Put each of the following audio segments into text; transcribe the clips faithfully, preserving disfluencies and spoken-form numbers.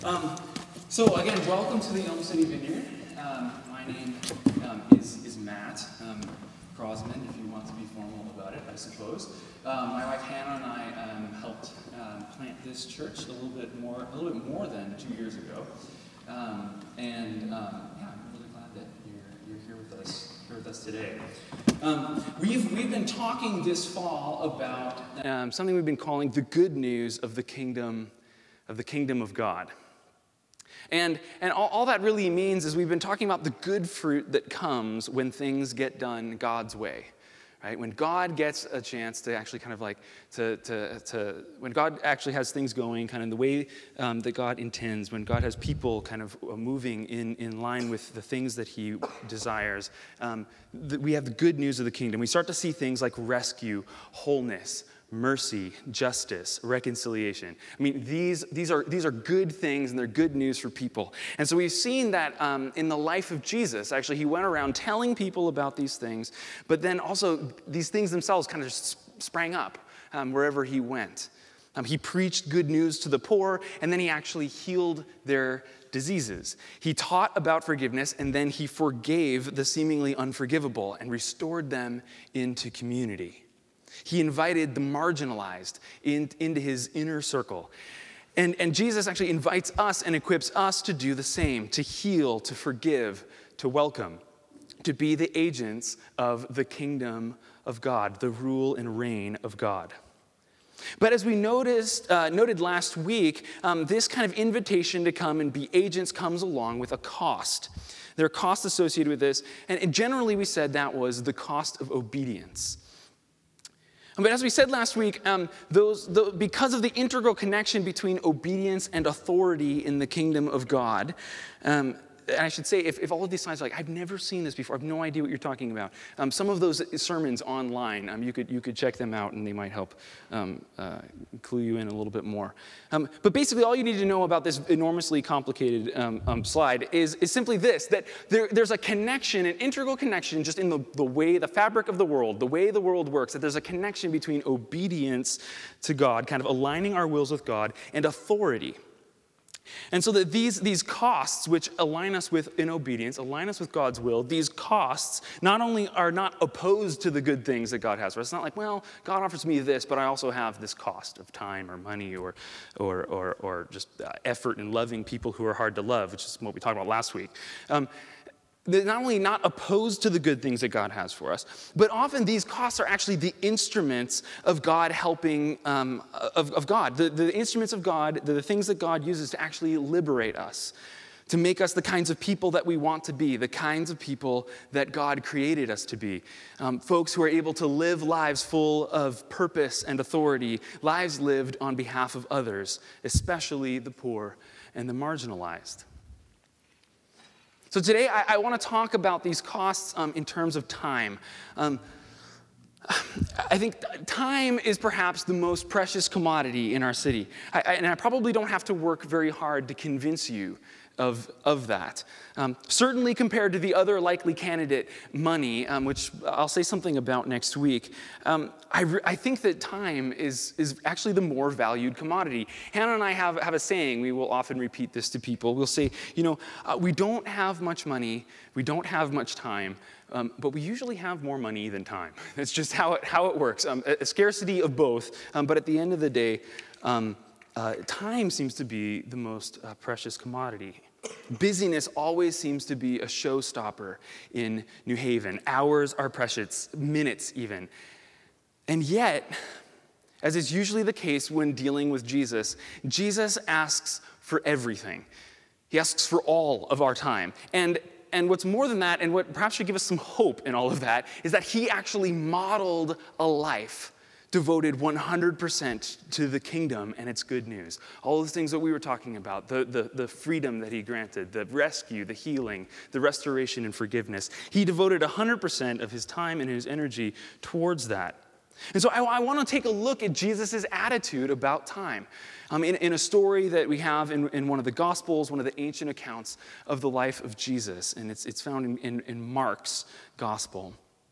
Um, so again, welcome to the Elm City Vineyard. Um, my name um, is, is Matt um, Crosman, if you want to be formal about it, I suppose. Um, my wife Hannah and I um, helped um, plant this church a little bit more, a little bit more than two years ago. Um, and um, yeah, I'm really glad that you're you're here with us here with us today. Um, we've we've been talking this fall about um, something we've been calling the good news of the kingdom of the kingdom of God. And, and all, all that really means is we've been talking about the good fruit that comes when things get done God's way, right? When God gets a chance to actually kind of like, to, to, to when God actually has things going kind of the way um, that God intends, when God has people kind of moving in, in line with the things that he desires, um, the, we have the good news of the kingdom. We start to see things like rescue, wholeness, mercy, justice, reconciliation. I mean, these, these, are, these are good things, and they're good news for people. And so we've seen that um, in the life of Jesus. Actually, he went around telling people about these things, but then also these things themselves kind of sprang up um, wherever he went. Um, he preached good news to the poor, and then he actually healed their diseases. He taught about forgiveness, and then he forgave the seemingly unforgivable and restored them into community. He invited the marginalized in, into his inner circle. And, and Jesus actually invites us and equips us to do the same, to heal, to forgive, to welcome, to be the agents of the kingdom of God, the rule and reign of God. But as we noticed, uh, noted last week, um, this kind of invitation to come and be agents comes along with a cost. There are costs associated with this, and, and generally we said that was the cost of obedience. But as we said last week, um, those, the, because of the integral connection between obedience and authority in the kingdom of God, um, and I should say, if, if all of these signs are like, I've never seen this before, I have no idea what you're talking about. Um, some of those sermons online, um, you could you could check them out, and they might help um, uh, clue you in a little bit more. Um, but basically, all you need to know about this enormously complicated um, um, slide is, is simply this, that there, there's a connection, an integral connection just in the, the way, the fabric of the world, the way the world works, that there's a connection between obedience to God, kind of aligning our wills with God, and authority. And so that these, these costs, which align us with in obedience, align us with God's will, these costs not only are not opposed to the good things that God has for us. It's not like, well, God offers me this, but I also have this cost of time or money or or or, or just uh, effort in loving people who are hard to love, which is what we talked about last week. Um, They're not only not opposed to the good things that God has for us, but often these costs are actually the instruments of God helping, um, of, of God, the, the instruments of God, the, the things that God uses to actually liberate us, to make us the kinds of people that we want to be, the kinds of people that God created us to be. Um, folks who are able to live lives full of purpose and authority, lives lived on behalf of others, especially the poor and the marginalized. So today, I, I want to talk about these costs um, in terms of time. Um, I think time is perhaps the most precious commodity in our city. I, I, and I probably don't have to work very hard to convince you of, of that. Um, certainly compared to the other likely candidate, money, um, which I'll say something about next week, um, I, re- I think that time is, is actually the more valued commodity. Hannah and I have, have a saying, we will often repeat this to people. We'll say, you know, uh, we don't have much money, we don't have much time, um, but we usually have more money than time. That's just how it, how it works. Um, a, a scarcity of both, um, but at the end of the day, um, Uh, time seems to be the most uh, precious commodity. Busyness always seems to be a showstopper in New Haven. Hours are precious, minutes even. And yet, as is usually the case when dealing with Jesus, Jesus asks for everything. He asks for all of our time. And And what's more than that, and what perhaps should give us some hope in all of that, is that he actually modeled a life devoted one hundred percent to the kingdom and its good news. All the things that we were talking about, the, the, the freedom that he granted, the rescue, the healing, the restoration and forgiveness. He devoted one hundred percent of his time and his energy towards that. And so I, I want to take a look at Jesus' attitude about time. Um, in, in a story that we have in, in one of the Gospels, one of the ancient accounts of the life of Jesus. And it's, it's found in, in, in Mark's Gospel.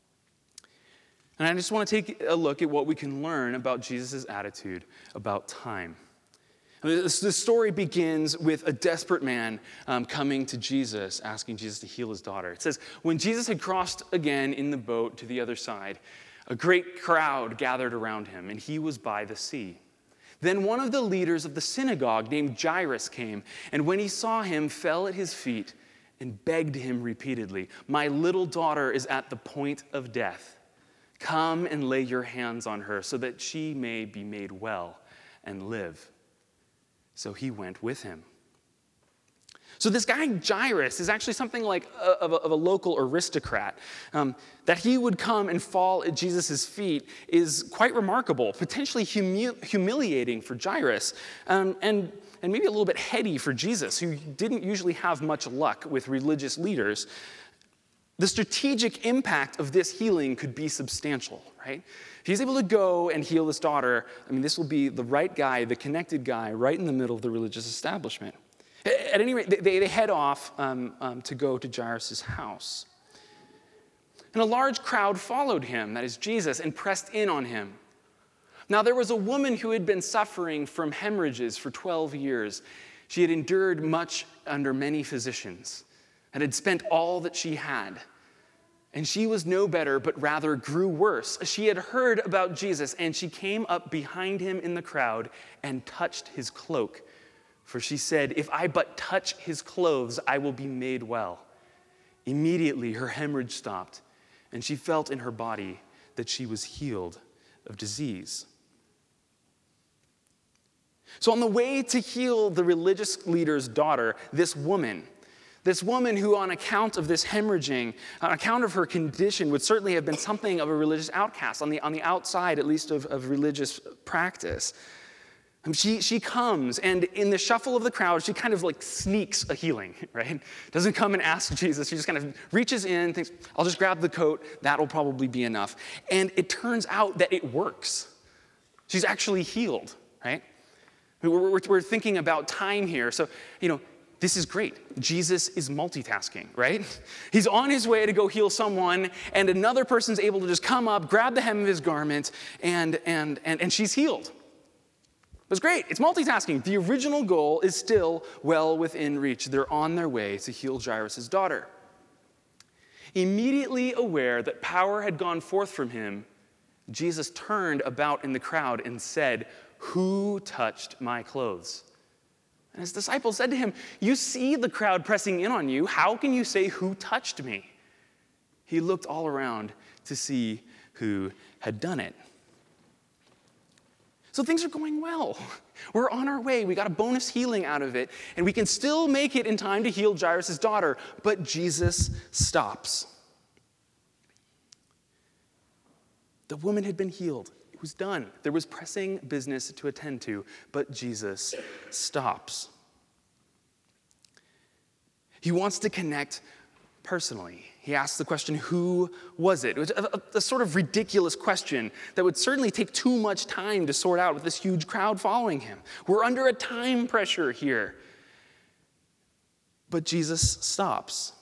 And I just want to take a look at what we can learn about Jesus' attitude about time. This, this story begins with a desperate man um, coming to Jesus, asking Jesus to heal his daughter. It says, when Jesus had crossed again in the boat to the other side, a great crowd gathered around him, and he was by the sea. Then one of the leaders of the synagogue named Jairus came, and when he saw him, fell at his feet and begged him repeatedly, "My little daughter is at the point of death. Come and lay your hands on her so that she may be made well and live." So he went with him. So this guy Jairus is actually something like a, of, a, of a local aristocrat. Um, that he would come and fall at Jesus' feet is quite remarkable, potentially humi- humiliating for Jairus, um, and, and maybe a little bit heady for Jesus, who didn't usually have much luck with religious leaders. The strategic impact of this healing could be substantial, right? If he's able to go and heal this daughter, I mean, this will be the right guy, the connected guy, right in the middle of the religious establishment. At any rate, they, they head off um, um, to go to Jairus' house. And a large crowd followed him, that is Jesus, and pressed in on him. Now there was a woman who had been suffering from hemorrhages for twelve years. She had endured much under many physicians and had spent all that she had. And she was no better, but rather grew worse. She had heard about Jesus, and she came up behind him in the crowd and touched his cloak. For she said, "If I but touch his clothes, I will be made well." Immediately her hemorrhage stopped, and she felt in her body that she was healed of disease. So on the way to heal the religious leader's daughter, this woman, This woman who, on account of this hemorrhaging, on account of her condition, would certainly have been something of a religious outcast, on the, on the outside, at least, of, of religious practice. Um, she, she comes, and in the shuffle of the crowd, she kind of like sneaks a healing, right? Doesn't come and ask Jesus. She just kind of reaches in, thinks, I'll just grab the coat. That'll probably be enough. And it turns out that it works. She's actually healed, right? We're, we're, we're thinking about time here. So, you know, this is great. Jesus is multitasking, right? He's on his way to go heal someone, and another person's able to just come up, grab the hem of his garment, and, and, and, and she's healed. It's great. It's multitasking. The original goal is still well within reach. They're on their way to heal Jairus' daughter. Immediately aware that power had gone forth from him, Jesus turned about in the crowd and said, "Who touched my clothes?" And his disciples said to him, "You see the crowd pressing in on you. How can you say, 'Who touched me?'" He looked all around to see who had done it. So things are going well. We're on our way. We got a bonus healing out of it, and we can still make it in time to heal Jairus' daughter. But Jesus stops. The woman had been healed. It was done. There was pressing business to attend to, but Jesus stops. He wants to connect personally. He asks the question, who was it? It was a, a, a sort of ridiculous question that would certainly take too much time to sort out with this huge crowd following him. We're under a time pressure here. But Jesus stops.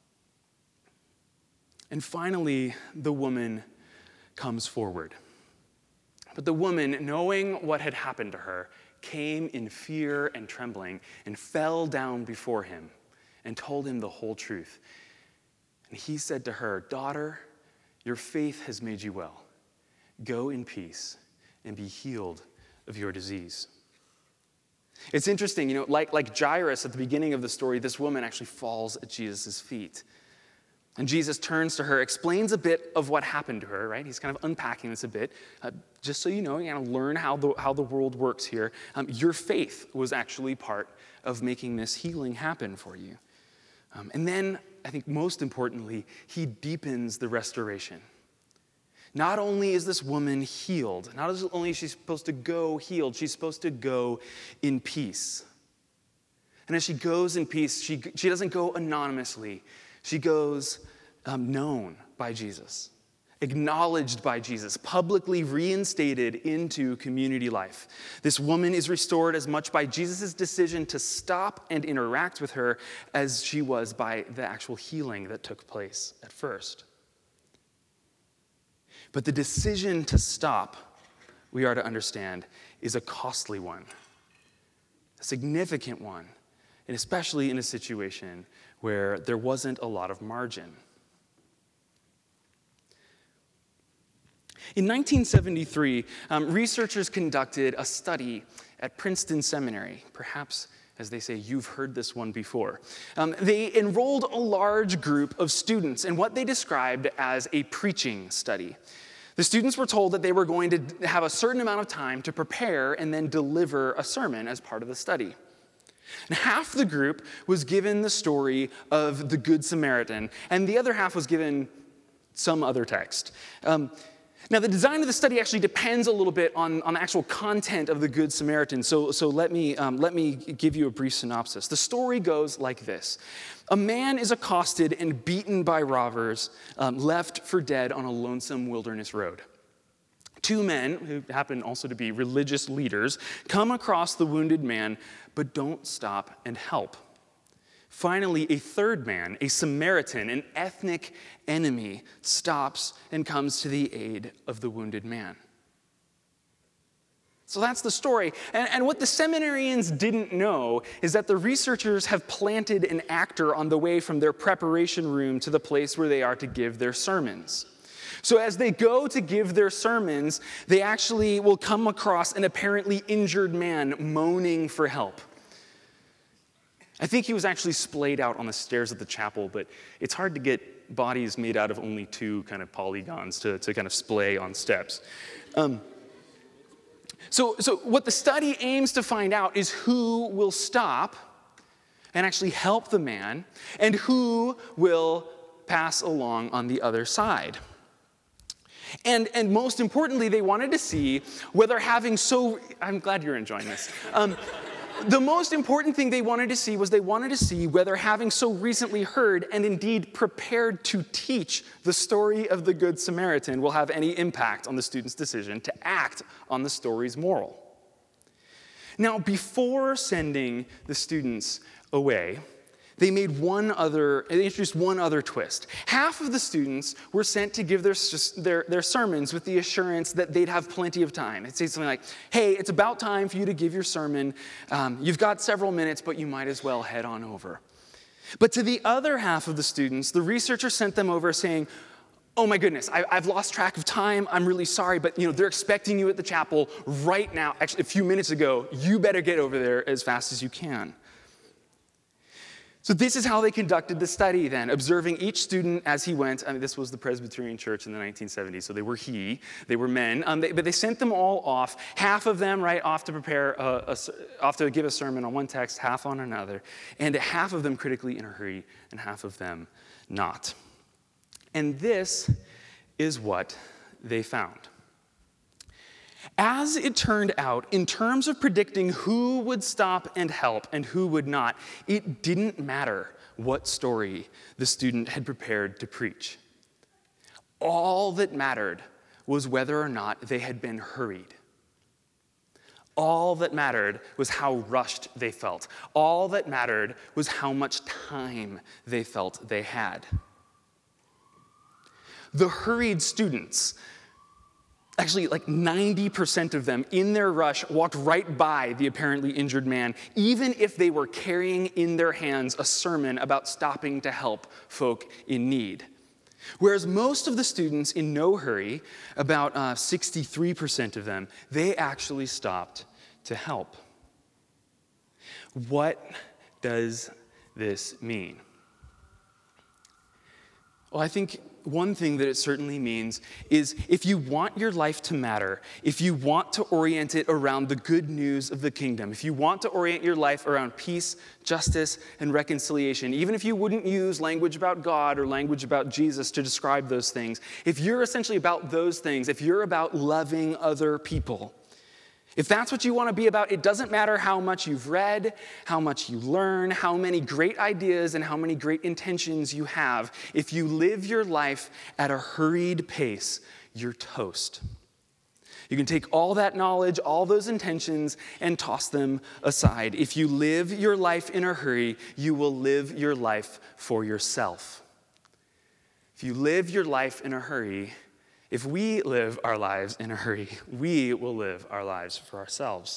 And finally, the woman comes forward. But the woman, knowing what had happened to her, came in fear and trembling and fell down before him and told him the whole truth. And he said to her, "Daughter, your faith has made you well. Go in peace and be healed of your disease." It's interesting, you know, like, like Jairus at the beginning of the story, this woman actually falls at Jesus' feet. And Jesus turns to her, explains a bit of what happened to her, right? He's kind of unpacking this a bit. Uh, just so you know, you gotta learn how the, how the world works here. Um, your faith was actually part of making this healing happen for you. Um, and then, I think most importantly, he deepens the restoration. Not only is this woman healed, not only is she supposed to go healed, she's supposed to go in peace. And as she goes in peace, she, she doesn't go anonymously. She goes um, known by Jesus, acknowledged by Jesus, publicly reinstated into community life. This woman is restored as much by Jesus' decision to stop and interact with her as she was by the actual healing that took place at first. But the decision to stop, we are to understand, is a costly one. a significant one, and especially in a situation where there wasn't a lot of margin. In nineteen seventy-three, um, researchers conducted a study at Princeton Seminary. Perhaps, as they say, you've heard this one before. Um, they enrolled a large group of students in what they described as a preaching study. The students were told that they were going to have a certain amount of time to prepare and then deliver a sermon as part of the study. And half the group was given the story of the Good Samaritan, and the other half was given some other text. Um, Now, the design of the study actually depends a little bit on, on the actual content of the Good Samaritan, so, so let me, um, let me give you a brief synopsis. The story goes like this. A man is accosted and beaten by robbers, um, left for dead on a lonesome wilderness road. Two men, who happen also to be religious leaders, come across the wounded man, but don't stop and help. Finally, a third man, a Samaritan, an ethnic enemy, stops and comes to the aid of the wounded man. So that's the story. And, and what the seminarians didn't know is that the researchers have planted an actor on the way from their preparation room to the place where they are to give their sermons. So as they go to give their sermons, they actually will come across an apparently injured man moaning for help. I think he was actually splayed out on the stairs of the chapel, but it's hard to get bodies made out of only two kind of polygons to, to kind of splay on steps. Um, so, so what the study aims to find out is who will stop and actually help the man, and who will pass along on the other side. And, and most importantly, they wanted to see whether having so, I'm glad you're enjoying this. Um, The most important thing they wanted to see was they wanted to see whether having so recently heard and indeed prepared to teach the story of the Good Samaritan will have any impact on the student's decision to act on the story's moral. Now, before sending the students away, they made one other, they introduced one other twist. Half of the students were sent to give their, their, their sermons with the assurance that they'd have plenty of time. It'd say something like, hey, it's about time for you to give your sermon. Um, you've got several minutes, but you might as well head on over. But to the other half of the students, the researcher sent them over saying, oh my goodness, I, I've lost track of time. I'm really sorry, but you know they're expecting you at the chapel right now. Actually, a few minutes ago, you better get over there as fast as you can. So this is how they conducted the study then, observing each student as he went. I mean, this was the Presbyterian Church in the nineteen seventies, so they were he, they were men. Um, they, but they sent them all off, half of them, right, off to prepare, a, a, off to give a sermon on one text, half on another, and half of them critically in a hurry, and half of them not. And this is what they found. As it turned out, in terms of predicting who would stop and help and who would not, it didn't matter what story the student had prepared to preach. All that mattered was whether or not they had been hurried. All that mattered was how rushed they felt. All that mattered was how much time they felt they had. The hurried students, actually, like ninety percent of them, in their rush, walked right by the apparently injured man, even if they were carrying in their hands a sermon about stopping to help folk in need. Whereas most of the students in no hurry, about uh, sixty-three percent of them, they actually stopped to help. What does this mean? Well, I think one thing that it certainly means is if you want your life to matter, if you want to orient it around the good news of the kingdom, if you want to orient your life around peace, justice, and reconciliation, even if you wouldn't use language about God or language about Jesus to describe those things, if you're essentially about those things, if you're about loving other people, if that's what you want to be about, it doesn't matter how much you've read, how much you learn, how many great ideas and how many great intentions you have. If you live your life at a hurried pace, you're toast. You can take all that knowledge, all those intentions, and toss them aside. If you live your life in a hurry, you will live your life for yourself. If you live your life in a hurry, If we live our lives in a hurry, we will live our lives for ourselves.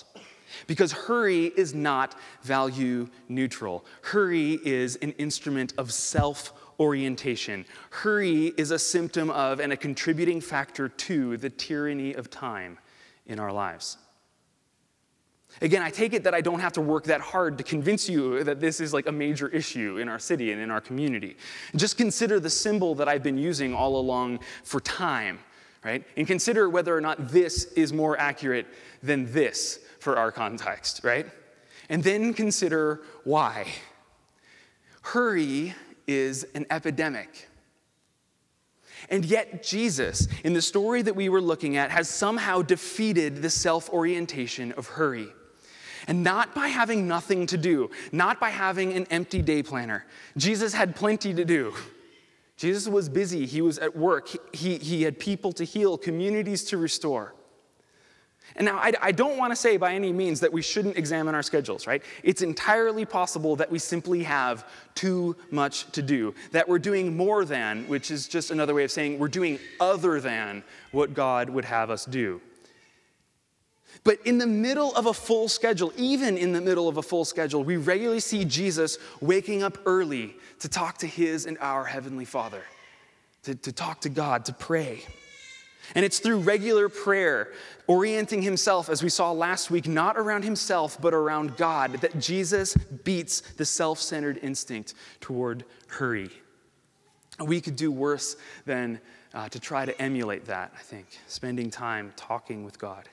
Because hurry is not value neutral. Hurry is an instrument of self-orientation. Hurry is a symptom of and a contributing factor to the tyranny of time in our lives. Again, I take it that I don't have to work that hard to convince you that this is like a major issue in our city and in our community. Just consider the symbol that I've been using all along for time, right? And consider whether or not this is more accurate than this for our context, right? And then consider why. Hurry is an epidemic. And yet Jesus, in the story that we were looking at, has somehow defeated the self-orientation of hurry. And not by having nothing to do, not by having an empty day planner. Jesus had plenty to do. Jesus was busy. He was at work. He, he, he had people to heal, communities to restore. And now, I, I don't want to say by any means that we shouldn't examine our schedules, right? It's entirely possible that we simply have too much to do, that we're doing more than, which is just another way of saying we're doing other than what God would have us do. But in the middle of a full schedule, even in the middle of a full schedule, we regularly see Jesus waking up early to talk to his and our Heavenly Father, to, to talk to God, to pray. And it's through regular prayer, orienting himself, as we saw last week, not around himself, but around God, that Jesus beats the self-centered instinct toward hurry. We could do worse than uh, to try to emulate that, I think, spending time talking with God.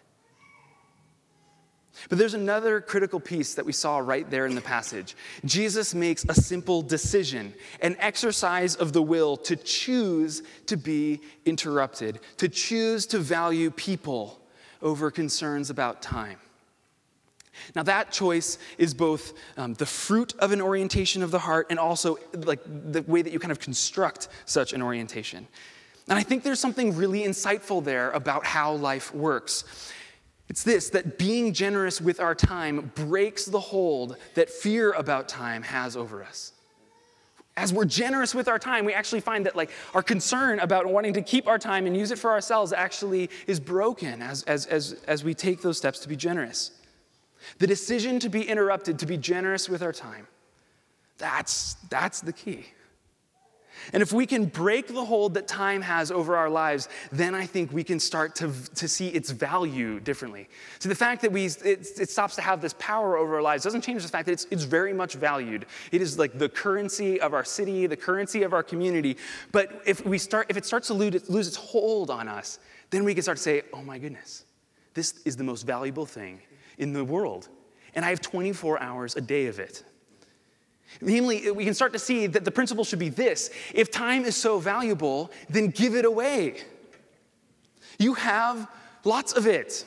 But there's another critical piece that we saw right there in the passage. Jesus makes a simple decision, an exercise of the will to choose to be interrupted, to choose to value people over concerns about time. Now that choice is both um, the fruit of an orientation of the heart and also like the way that you kind of construct such an orientation. And I think there's something really insightful there about how life works. It's this, that being generous with our time breaks the hold that fear about time has over us. As we're generous with our time, we actually find that like our concern about wanting to keep our time and use it for ourselves actually is broken as, as, as, as we take those steps to be generous. The decision to be interrupted, to be generous with our time, that's, that's the key. And if we can break the hold that time has over our lives, then I think we can start to, to see its value differently. So the fact that we it, it stops to have this power over our lives doesn't change the fact that it's, it's very much valued. It is like the currency of our city, the currency of our community. But if we start, if it starts to lose, lose its hold on us, then we can start to say, oh my goodness, this is the most valuable thing in the world. And I have twenty-four hours a day of it. Namely, we can start to see that the principle should be this. If time is so valuable, then give it away. You have lots of it.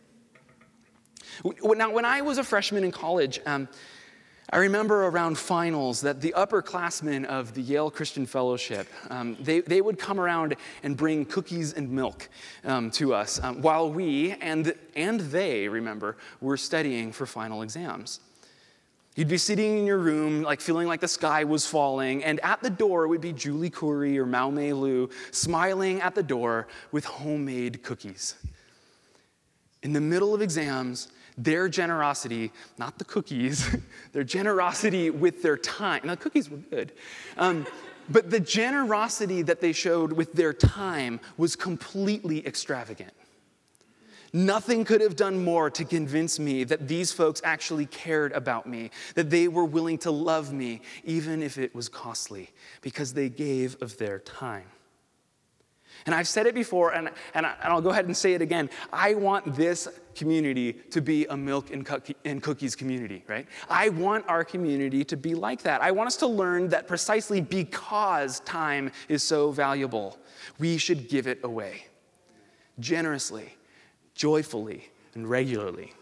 Now, when I was a freshman in college, um, I remember around finals that the upperclassmen of the Yale Christian Fellowship, um, they, they would come around and bring cookies and milk um, to us um, while we, and, and they, remember, were studying for final exams. You'd be sitting in your room, like feeling like the sky was falling, and at the door would be Julie Curry or Mao Mei Lu smiling at the door with homemade cookies. In the middle of exams, their generosity, not the cookies, their generosity with their time. Now, the cookies were good, um, but the generosity that they showed with their time was completely extravagant. Nothing could have done more to convince me that these folks actually cared about me, that they were willing to love me, even if it was costly, because they gave of their time. And I've said it before, and, and, I, and I'll go ahead and say it again. I want this community to be a milk and, cookie, and cookies community, right? I want our community to be like that. I want us to learn that precisely because time is so valuable, we should give it away generously, joyfully, and regularly.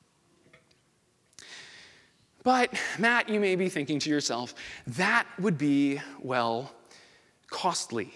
But, Matt, you may be thinking to yourself, that would be, well, costly.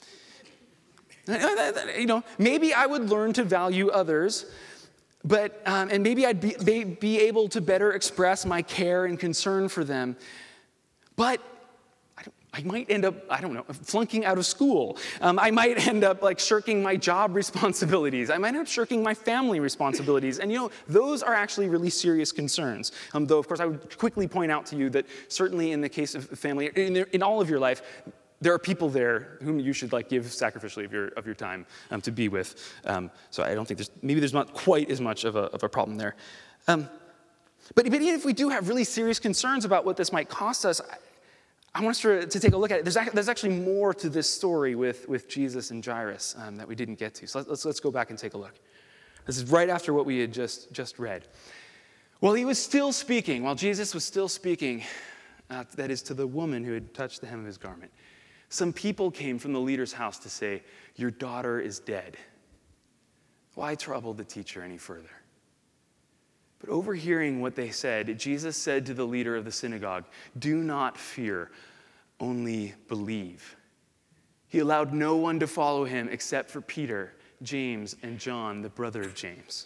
You know, maybe I would learn to value others, but um, and maybe I'd be, be able to better express my care and concern for them. But I don't, I might end up, I don't know, flunking out of school. Um, I might end up like shirking my job responsibilities. I might end up shirking my family responsibilities. And you know, those are actually really serious concerns. Um, though, of course, I would quickly point out to you that certainly in the case of family, in, in all of your life, there are people there whom you should like give sacrificially of your of your time um, to be with. Um, so I don't think there's, maybe there's not quite as much of a, of a problem there. Um, but, but even if we do have really serious concerns about what this might cost us, I, I want us to, to take a look at it. There's, there's actually more to this story with, with Jesus and Jairus um, that we didn't get to. So let's, let's go back and take a look. This is right after what we had just, just read. While he was still speaking, while Jesus was still speaking, uh, that is to the woman who had touched the hem of his garment, some people came from the leader's house to say, "Your daughter is dead." Why trouble the teacher any further? But overhearing what they said, Jesus said to the leader of the synagogue, "Do not fear, only believe." He allowed no one to follow him except for Peter, James, and John, the brother of James.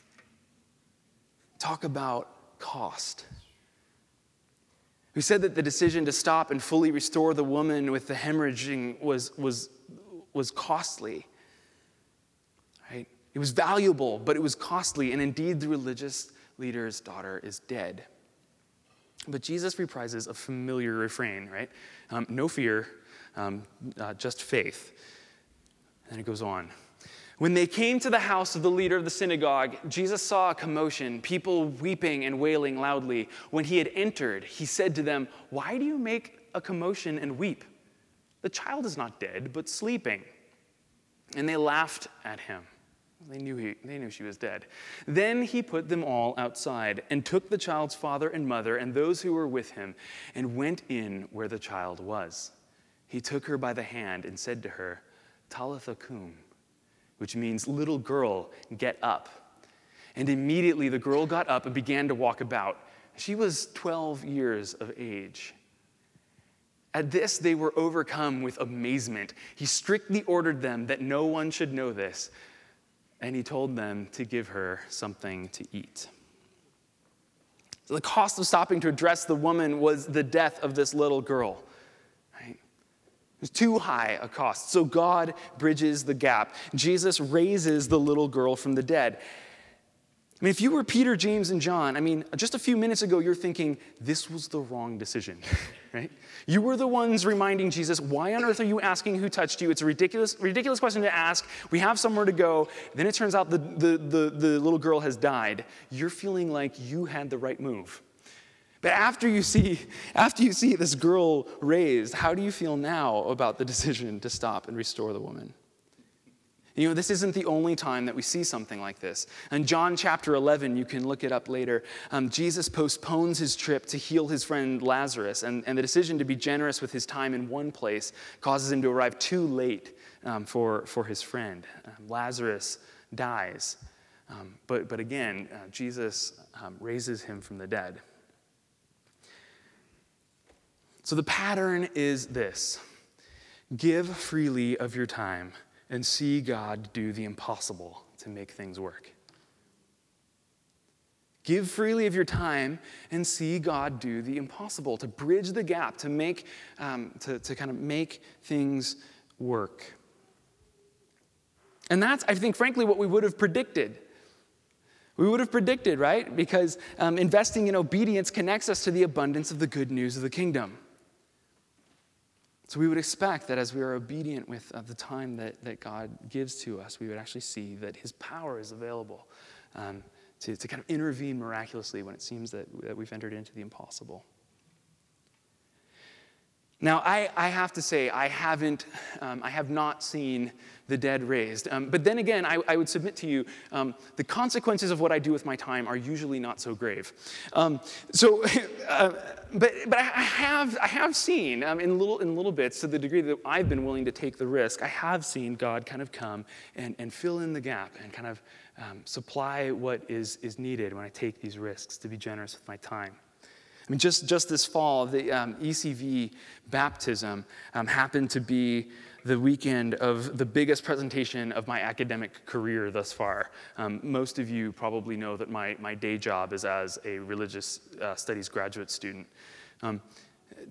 Talk about cost. We said that the decision to stop and fully restore the woman with the hemorrhaging was, was, was costly. Right? It was valuable, but it was costly. And indeed, the religious leader's daughter is dead. But Jesus reprises a familiar refrain, right? Um, no fear, um, uh, just faith. And it goes on. When they came to the house of the leader of the synagogue, Jesus saw a commotion, people weeping and wailing loudly. When he had entered, he said to them, "Why do you make a commotion and weep? The child is not dead, but sleeping." And they laughed at him. They knew, he, they knew she was dead. Then he put them all outside and took the child's father and mother and those who were with him and went in where the child was. He took her by the hand and said to her, "Talitha cum," which means, "Little girl, get up." And immediately the girl got up and began to walk about. She was twelve years of age. At this, they were overcome with amazement. He strictly ordered them that no one should know this, and he told them to give her something to eat. So the cost of stopping to address the woman was the death of this little girl. It was too high a cost. So God bridges the gap. Jesus raises the little girl from the dead. I mean, if you were Peter, James, and John, I mean, just a few minutes ago, you're thinking, this was the wrong decision, right? You were the ones reminding Jesus, why on earth are you asking who touched you? It's a ridiculous, ridiculous question to ask. We have somewhere to go. Then it turns out the, the, the, the little girl has died. You're feeling like you had the right move. But after you see, after you see this girl raised, how do you feel now about the decision to stop and restore the woman? You know, this isn't the only time that we see something like this. In John chapter eleven, you can look it up later, um, Jesus postpones his trip to heal his friend Lazarus, and, and the decision to be generous with his time in one place causes him to arrive too late um, for, for his friend. Um, Lazarus dies, um, but, but again, uh, Jesus um, raises him from the dead. So the pattern is this: give freely of your time and see God do the impossible to make things work. Give freely of your time and see God do the impossible, to bridge the gap, to make, um, to, to kind of make things work. And that's, I think, frankly, what we would have predicted. We would have predicted, right? Because um, investing in obedience connects us to the abundance of the good news of the kingdom. So we would expect that as we are obedient with uh, the time that, that God gives to us, we would actually see that his power is available um, to, to kind of intervene miraculously when it seems that, that we've entered into the impossible. Now, I, I have to say, I haven't, um, I have not seen the dead raised. Um, but then again, I, I would submit to you, um, the consequences of what I do with my time are usually not so grave. Um, so, uh, but but I have I have seen um, in little in little bits, to the degree that I've been willing to take the risk, I have seen God kind of come and, and fill in the gap and kind of um, supply what is is needed when I take these risks to be generous with my time. I mean, just, just this fall, the um, E C V baptism um, happened to be the weekend of the biggest presentation of my academic career thus far. Um, most of you probably know that my, my day job is as a religious uh, studies graduate student. Um,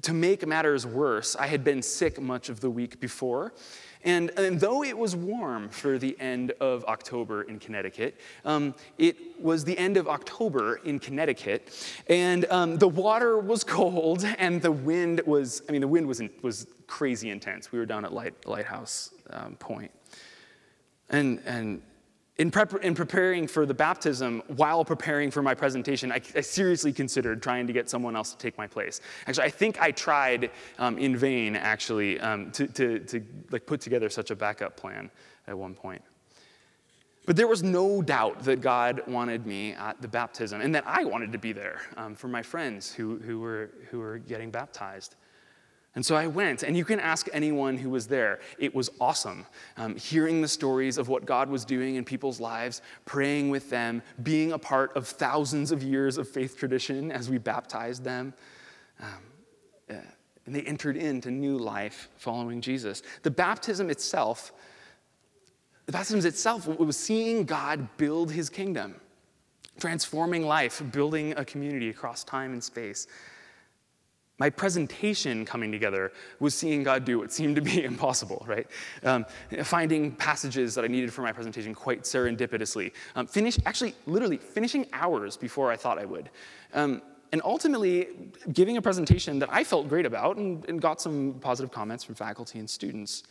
to make matters worse, I had been sick much of the week before. And, and though it was warm for the end of October in Connecticut, um, it was the end of October in Connecticut, and um, the water was cold, and the wind was, I mean, the wind was, was crazy intense. We were down at Light, Lighthouse um, Point. And, and in, prep, in preparing for the baptism, while preparing for my presentation, I, I seriously considered trying to get someone else to take my place. Actually, I think I tried um, in vain, actually, um, to, to, to like put together such a backup plan at one point. But there was no doubt that God wanted me at the baptism, and that I wanted to be there um, for my friends who, who, were, who were getting baptized. And so I went, and you can ask anyone who was there. It was awesome. Um, hearing the stories of what God was doing in people's lives, praying with them, being a part of thousands of years of faith tradition as we baptized them. Um, uh, and they entered into new life following Jesus. The baptism itself, the baptism itself was seeing God build his kingdom, transforming life, building a community across time and space. My presentation coming together was seeing God do what seemed to be impossible, right? Um, finding passages that I needed for my presentation quite serendipitously. Um, finish, actually, literally finishing hours before I thought I would. Um, and ultimately, giving a presentation that I felt great about and, and got some positive comments from faculty and students.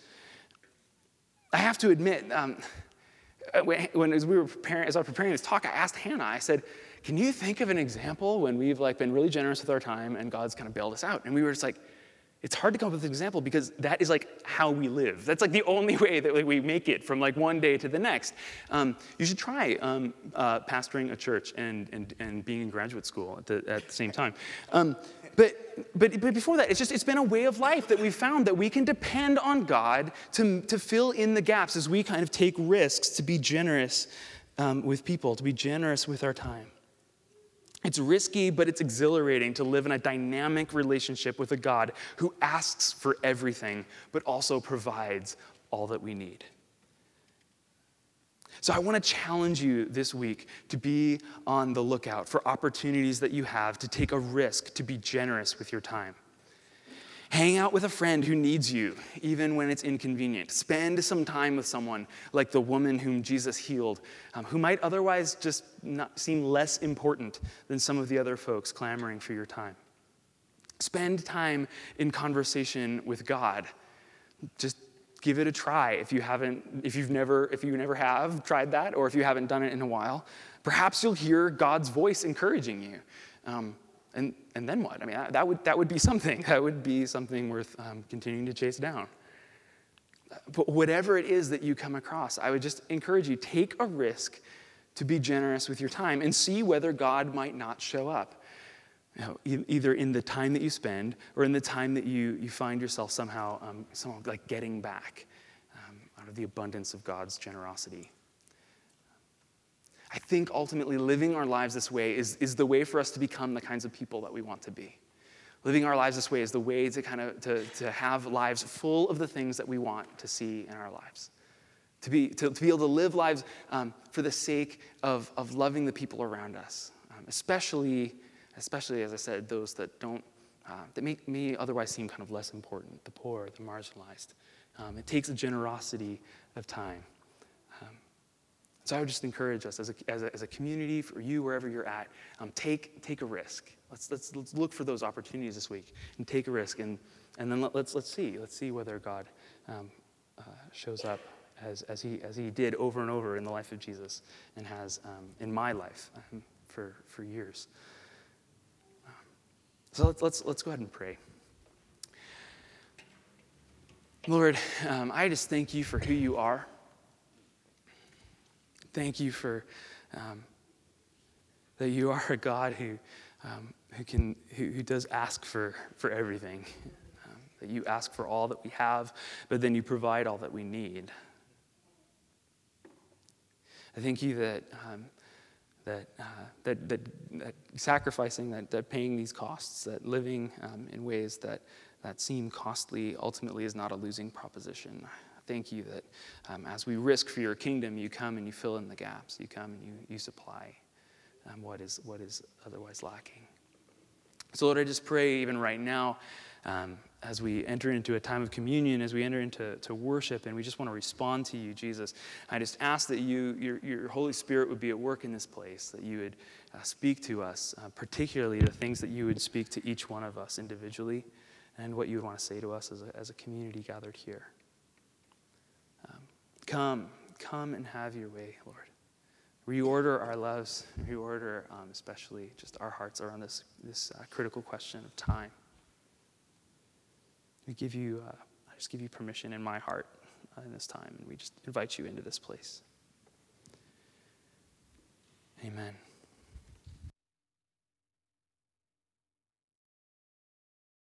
I have to admit, um, when, when as we were preparing, as I was preparing this talk, I asked Hannah, I said, can you think of an example when we've like been really generous with our time and God's kind of bailed us out? And we were just like, it's hard to come up with an example because that is like how we live. That's like the only way that like, we make it from like one day to the next. Um, you should try um, uh, pastoring a church and, and, and being in graduate school at the, at the same time. Um, but, but, but before that, it's just, it's been a way of life that we've found that we can depend on God to, to fill in the gaps as we kind of take risks to be generous um, with people, to be generous with our time. It's risky, but it's exhilarating to live in a dynamic relationship with a God who asks for everything, but also provides all that we need. So I want to challenge you this week to be on the lookout for opportunities that you have to take a risk, to be generous with your time. Hang out with a friend who needs you, even when it's inconvenient. Spend some time with someone like the woman whom Jesus healed, um, who might otherwise just not seem less important than some of the other folks clamoring for your time. Spend time in conversation with God. Just give it a try if you haven't, if you've never, if you never have tried that, or if you haven't done it in a while. Perhaps you'll hear God's voice encouraging you. Um, And and then what? I mean, that would that would be something. That would be something worth um, continuing to chase down. But whatever it is that you come across, I would just encourage you, take a risk to be generous with your time and see whether God might not show up. You know, e- either in the time that you spend or in the time that you, you find yourself somehow, um, somehow like getting back um, out of the abundance of God's generosity. I think ultimately living our lives this way is, is the way for us to become the kinds of people that we want to be. Living our lives this way is the way to kind of to, to have lives full of the things that we want to see in our lives. To be, to, to be able to live lives um, for the sake of, of loving the people around us, um, especially, especially, as I said, those that don't, uh, that make me otherwise seem kind of less important, the poor, the marginalized. Um, it takes a generosity of time. Um, So I would just encourage us as a, as a, as a community, for you, wherever you're at, um, take, take a risk. Let's, let's, let's look for those opportunities this week and take a risk. And, and then let, let's, let's see. Let's see whether God um, uh, shows up as, as, he, as he did over and over in the life of Jesus and has um, in my life um, for, for years. Um, so let's, let's, let's go ahead and pray. Lord, um, I just thank you for who you are. Thank you for um, that you are a God who um, who can who, who does ask for for everything. Um, that you ask for all that we have, but then you provide all that we need. I thank you that um, that, uh, that that that sacrificing, that, that paying these costs, that living um, in ways that that seem costly ultimately is not a losing proposition. Thank you that um, as we risk for your kingdom, you come and you fill in the gaps. You come and you, you supply um, what is what is otherwise lacking. So Lord, I just pray even right now um, as we enter into a time of communion, as we enter into to worship, and we just want to respond to you, Jesus. I just ask that you, your, your Holy Spirit would be at work in this place, that you would uh, speak to us, uh, particularly the things that you would speak to each one of us individually, and what you would want to say to us as a, as a community gathered here. Um, come, come and have your way, Lord. Reorder our lives, reorder um, especially just our hearts around this, this uh, critical question of time. We give you, uh, I just give you permission in my heart uh, in this time, and we just invite you into this place. Amen.